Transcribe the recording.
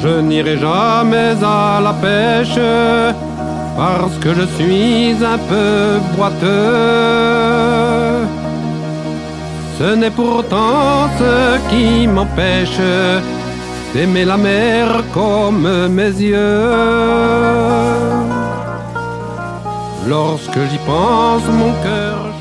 Je n'irai jamais à la pêche parce que je suis un peu boiteux. Ce n'est pourtant ce qui m'empêche d'aimer la mer comme mes yeux. Lorsque j'y pense, mon cœur